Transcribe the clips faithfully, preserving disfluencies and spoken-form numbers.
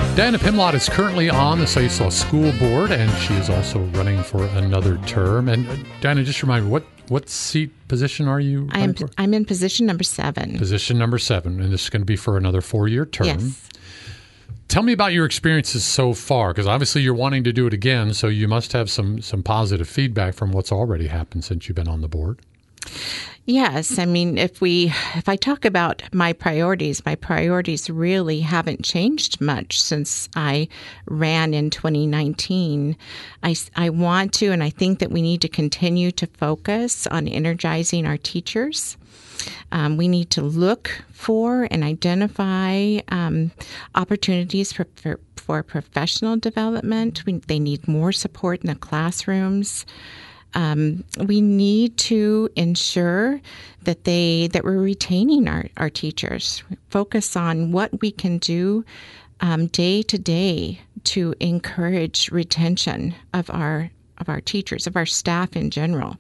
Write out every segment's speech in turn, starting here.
Diana Pimlott is currently on the Stanislaus School Board, and she is also running for another term. And uh, Diana, just remind me, what, what seat position are you running I'm, for? I'm in position number seven. Position number seven, and this is going to be for another four-year term. Yes. Tell me about your experiences so far, because obviously you're wanting to do it again, so you must have some, some positive feedback from what's already happened since you've been on the board. Yes. I mean, if we, if I talk about my priorities, my priorities really haven't changed much since I ran in twenty nineteen. I, I want to, and I think that we need to continue to focus on energizing our teachers. Um, we need to look for and identify um, opportunities for, for, for professional development. We, they need more support in the classrooms. Um, we need to ensure that they that we're retaining our, our teachers. Focus on what we can do um, day to day to encourage retention of our of our teachers, of our staff in general.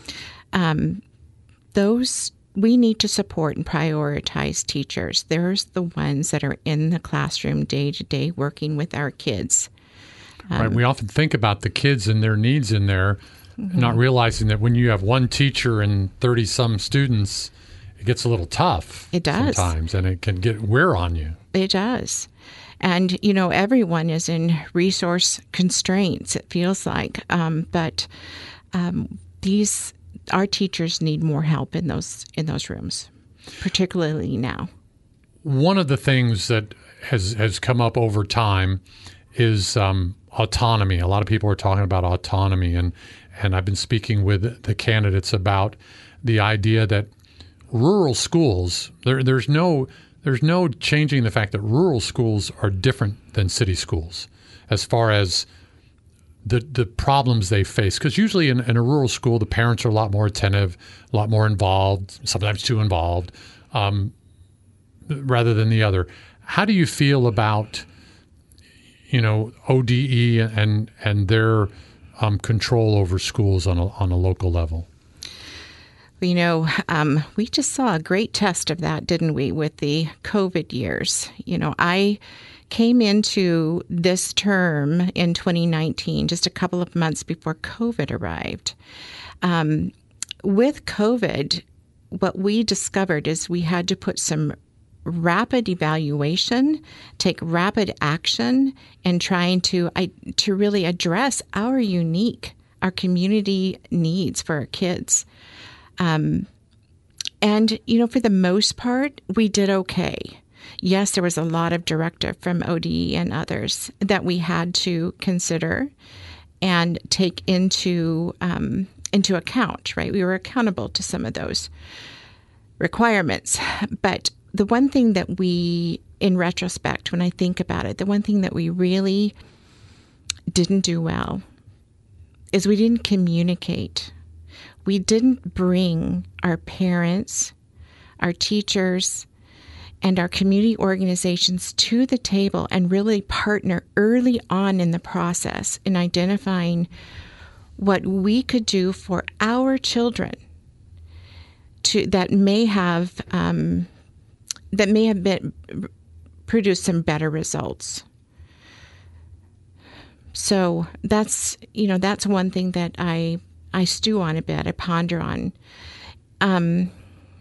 Um, those we need to support and prioritize teachers. There's the ones that are in the classroom day to day working with our kids. Um, right. We often think about the kids and their needs in there. Mm-hmm. Not realizing that when you have one teacher and thirty-some students, it gets a little tough. It does. Sometimes, and it can get wear on you. It does. And, you know, everyone is in resource constraints, it feels like. Um, but um, these, our teachers need more help in those in those rooms, particularly now. One of the things that has, has come up over time is um, autonomy. A lot of people are talking about autonomy, and And I've been speaking with the candidates about the idea that rural schools, there, there's no there's no changing the fact that rural schools are different than city schools as far as the the problems they face. Because usually in, in a rural school, the parents are a lot more attentive, a lot more involved, sometimes too involved, um, rather than the other. How do you feel about, you know, O D E and and their Um, control over schools on a, on a local level? You know, um, we just saw a great test of that, didn't we, with the COVID years. You know, I came into this term in twenty nineteen, just a couple of months before COVID arrived. Um, with COVID, what we discovered is we had to put some rapid evaluation, take rapid action, and trying to I, to really address our unique, our community needs for our kids. Um, and, you know, for the most part, we did okay. Yes, there was a lot of directive from O D E and others that we had to consider and take into um, into account, right? We were accountable to some of those requirements. But the one thing that we, in retrospect, when I think about it, the one thing that we really didn't do well is we didn't communicate. We didn't bring our parents, our teachers, and our community organizations to the table and really partner early on in the process in identifying what we could do for our children to that may have um, that may have been produced some better results. So that's, you know, that's one thing that I I stew on a bit, I ponder on. Um,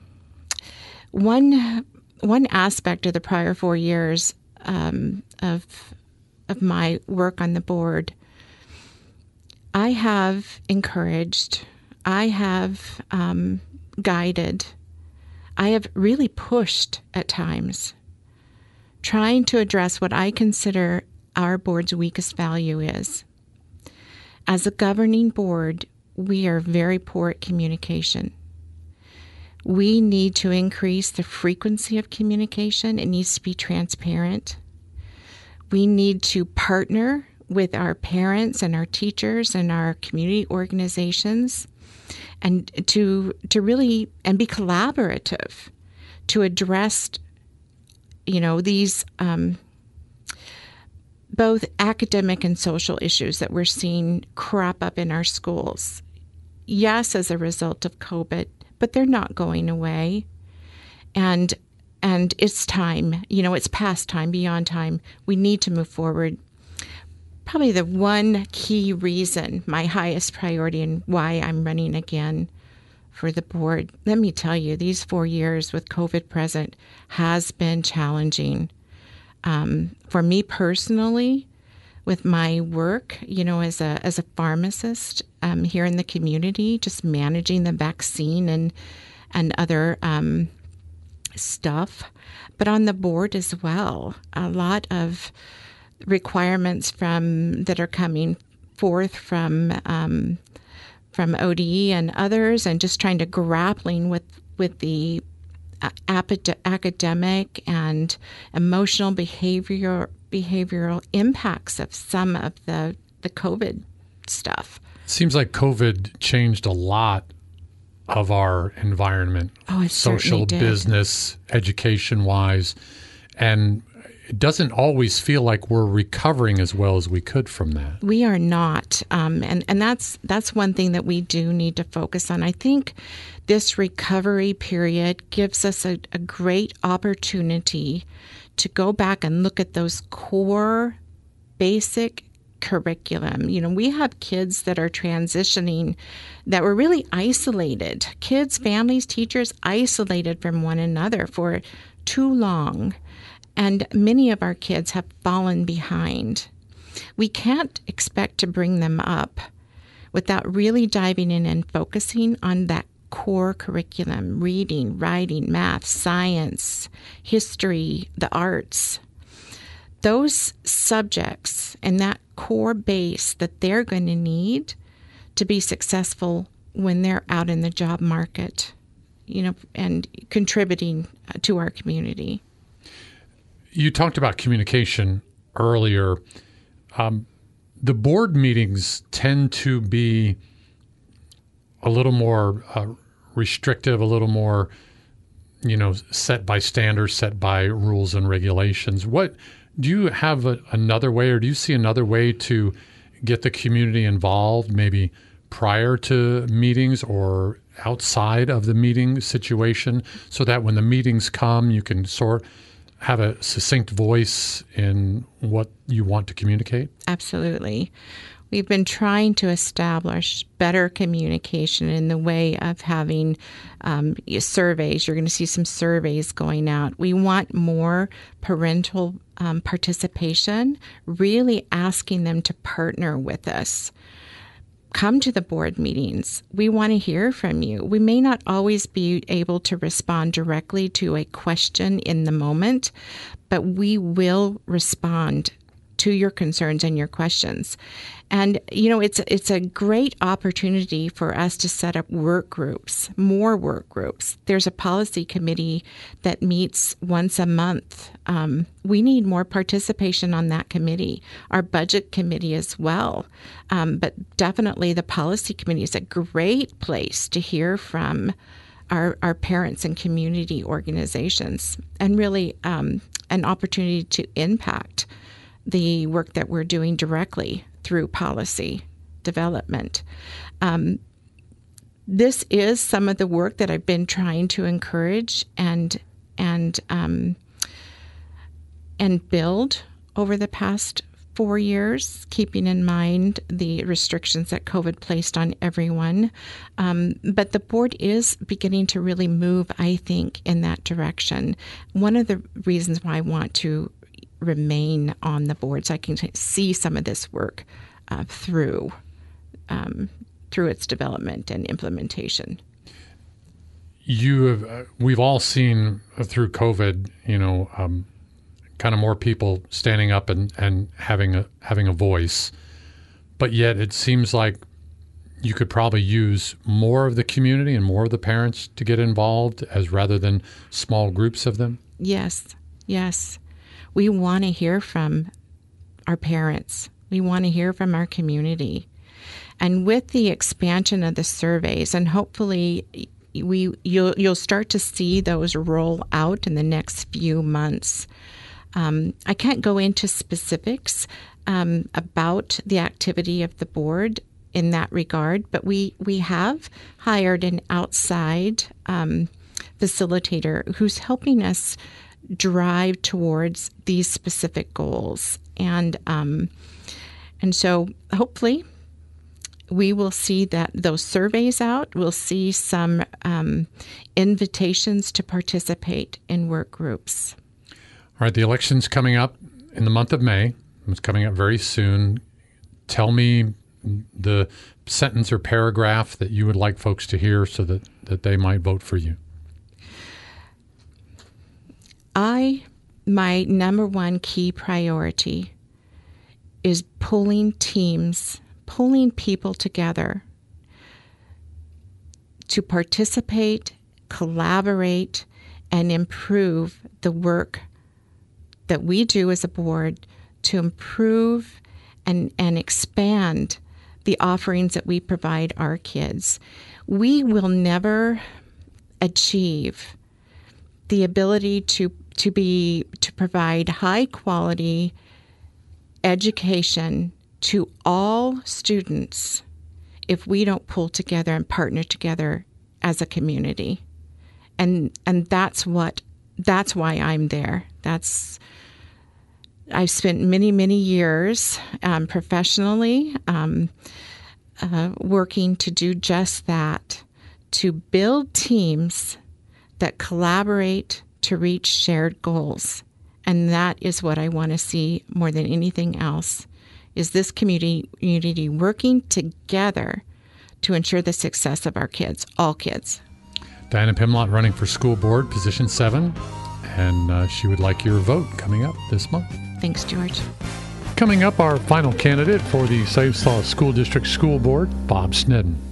one one aspect of the prior four years um, of of my work on the board, I have encouraged, I have um, guided, I have really pushed at times, trying to address what I consider our board's weakest value is. As a governing board, we are very poor at communication. We need to increase the frequency of communication. It needs to be transparent. We need to partner with our parents and our teachers and our community organizations and to to really and be collaborative to address, you know, these um, both academic and social issues that we're seeing crop up in our schools. Yes, as a result of COVID, but they're not going away. And And it's time. You know, it's past time, beyond time. We need to move forward. Probably the one key reason, my highest priority, and why I'm running again for the board. Let me tell you, these four years with COVID present has been challenging. Um, for me personally, with my work, you know, as a as a pharmacist um, here in the community, just managing the vaccine and and other um, stuff, but on the board as well, a lot of requirements from that are coming forth from um, from O D E and others, and just trying to grappling with with the uh, academic and emotional behavior behavioral impacts of some of the the COVID stuff. Seems like COVID changed a lot of our environment, oh, it social, did. business, education-wise, and it doesn't always feel like we're recovering as well as we could from that. We are not, um, and and that's that's one thing that we do need to focus on. I think this recovery period gives us a, a great opportunity to go back and look at those core, basic curriculum. You know, we have kids that are transitioning that were really isolated. Kids, families, teachers isolated from one another for too long. And many of our kids have fallen behind. We can't expect to bring them up without really diving in and focusing on that core curriculum: reading, writing, math, science, history, the arts. Those subjects and that core base that they're going to need to be successful when they're out in the job market, you know, and contributing to our community. You talked about communication earlier. Um, the board meetings tend to be a little more uh, restrictive, a little more, you know, set by standards, set by rules and regulations. What do you have a, another way, or do you see another way to get the community involved, maybe prior to meetings or outside of the meeting situation, so that when the meetings come, you can sort have a succinct voice in what you want to communicate? Absolutely. We've been trying to establish better communication in the way of having um, surveys. You're going to see some surveys going out. We want more parental um, participation, really asking them to partner with us. Come to the board meetings. We want to hear from you. We may not always be able to respond directly to a question in the moment, but we will respond to your concerns and your questions. And, you know, it's it's a great opportunity for us to set up work groups, more work groups. There's a policy committee that meets once a month. Um, we need more participation on that committee, our budget committee as well. Um, but definitely the policy committee is a great place to hear from our, our parents and community organizations, and really um, an opportunity to impact the work that we're doing directly through policy development. Um, this is some of the work that I've been trying to encourage and and um, and build over the past four years, keeping in mind the restrictions that COVID placed on everyone. Um, but the board is beginning to really move, I think, in that direction. One of the reasons why I want to remain on the board, so I can t- see some of this work uh, through um, through its development and implementation. You have, uh, we've all seen uh, through COVID, you know, um, kind of more people standing up and, and having a having a voice, but yet it seems like you could probably use more of the community and more of the parents to get involved, as rather than small groups of them. Yes, yes. We want to hear from our parents. We want to hear from our community. And with the expansion of the surveys, and hopefully we you'll you'll start to see those roll out in the next few months. Um, I can't go into specifics um, about the activity of the board in that regard, but we we have hired an outside um, facilitator who's helping us drive towards these specific goals. And um, and so hopefully we will see that those surveys out. We'll see some um, invitations to participate in work groups. All right, the election's coming up in the month of May. It's coming up very soon. Tell me the sentence or paragraph that you would like folks to hear so that, that they might vote for you. I, my number one key priority is pulling teams, pulling people together to participate, collaborate, and improve the work that we do as a board to improve and, and expand the offerings that we provide our kids. We will never achieve the ability to to be to provide high quality education to all students if we don't pull together and partner together as a community. And and that's what that's why I'm there. That's I've spent many, many years um, professionally um, uh, working to do just that, to build teams that collaborate to reach shared goals. And that is what I want to see more than anything else, is this community, community working together to ensure the success of our kids, all kids. Diana Pimlott running for school board, position seven, and uh, she would like your vote coming up this month. Thanks, George. Coming up, our final candidate for the Stanislaus School District School Board, Bob Snedden.